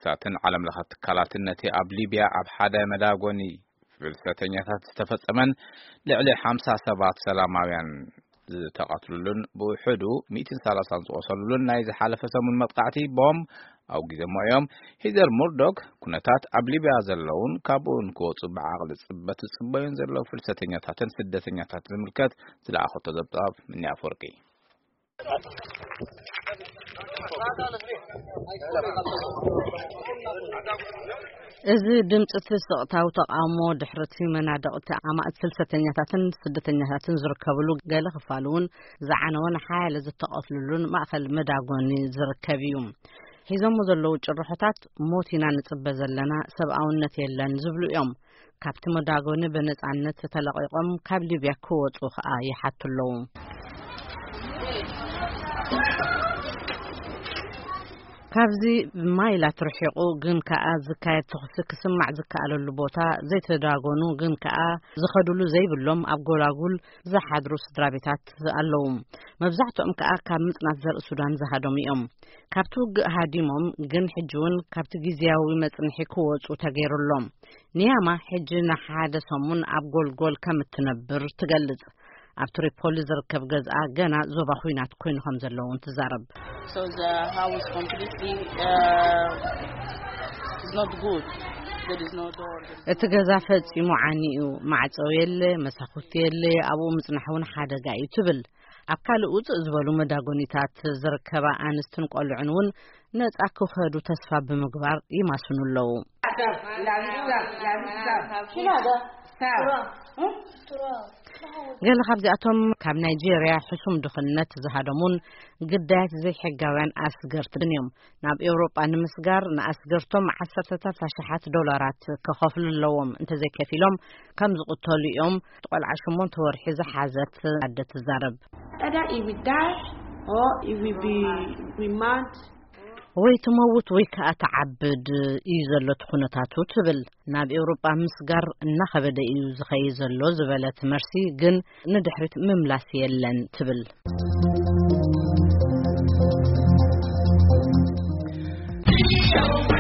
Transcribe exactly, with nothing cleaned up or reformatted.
መንግስታትን ዓለም ለኸ ትካላትን ነቲ ኣብ ሊብያ ኣብ ሓደ መዳጎኒ ፍልሰተኛታት ዝተፈጸመን ልዕሊ ሃምሳ ሰባት ሰላማውያን ዝተቃትሉልን ብውሕዱ مئة وثلاثين ዝቆሰሉልን ናይ ዝሓለፈ ሰሙን መጥቃዕቲ ቦምብ ኣብ ግዜ ሞዮም ሂዘር ሙርዶክ ኩነታት ኣብ ሊብያ ዘለውን ካብኡን ክወፁ ብዓቅሊ ጽበት ጽበዩን ዘለው ፍልሰተኛታትን ስደተኛታት ዝምልከት ዝለኣኸቶ ዘብጣብ ምን ያፈርቂ እዚ ድምጽ ተስቕታው ተቃውሞ ድሕረት መናድቕቲ ኣማእት ፍልሰተኛታትን ስደተኛታትን ዝርከብሉ ገለ ክፋሉን ዝዓነወን ሓያለ ዝተቐትሉሉን ማእከል መዳጎኒ ዝርከብ እዩ ሒዞም ዘለው ጭርሖታት ሞቲና ንጽበ ዘለና ሰብኣውነት የለን ዝብሉ እዮም ካብቲ መዳጎኒ በነጻነት ተለቂቆም ካብ ሊብያ ክወጹ ኸኣ ይሓትለው ካብዚ ማይላት ርሒቁ ግን ከኣ ዝካየድ ትኽሲ ክስማዕ ዝከኣለሉ ቦታ ዘይተዳጎኑ ግን ከኣ ዝኸድሉ ዘይብሎም ኣብ ጎላጉል ዝሓድሩ ስድራቤታት ኣለዉ መብዛሕትኦም ከኣ ካብ ምጽናት ዘርኢ ሱዳን ዝሃዶም እዮም ካብቲ ውግእ ሃዲሞም ግን ሕጂውን ካብቲ ግዝያዊ መጽንሒ ክወጹ ተገይሩሎም ንያማ ሕጂ ንሓደ ሰሙን ኣብ ጎልጎል ከም እትነብር ትገልጽ ኣብ ትሪፖሊ ዝርከብ ገዝኣ ገና ዞባ ኹይናት ኮይኑ ከም ዘለውን ትዛረብ so the house completely uh, is not good there is no door እቲ ገዛ ፈጺሙ ዓኒኡ ማዕጾ የለ መሳኹት የለ ኣብኡ ምጽናሕውን ሓደጋ እዩ ትብል ኣብ ካልእ ውጽእ ዝበሉ መዳጎኒታት ዝርከባ ኣንስትን ቆልዑን ነጻ ክኸዱ ተስፋ ብምግባር ይማስኑ ኣለዉ ገለ ካብዚኣቶም ካብ ናይጄርያ ሕሱም ድኽነት ዝሃደሙን ግዳያት ዘይሕጋውያን ኣስገርትን እዮም ናብ ኤውሮጳ ንምስጋር ንኣስገርቶም ዓሰርተታት ሽሓት ዶላራት ከኸፍሉ ኣለዎም እንተዘይከፊሎም ከም ዝቕተሉ እዮም ቆልዓ ሸሞንተ ወርሒ ዝሓዘት ኣደ ትዛረብ either if we die or if we be remand ወይ ትመውት ወይ ከዓ ተዓብድ እዩ ዘሎ ትኹነታቱ ትብል ናብ ኤውሮጳ ምስጋር እናኸበደ እዩ ዝኸይ ዘሎ ዝበለት መርሲ ግን ንድሕሪት ምምላስ የለን ትብል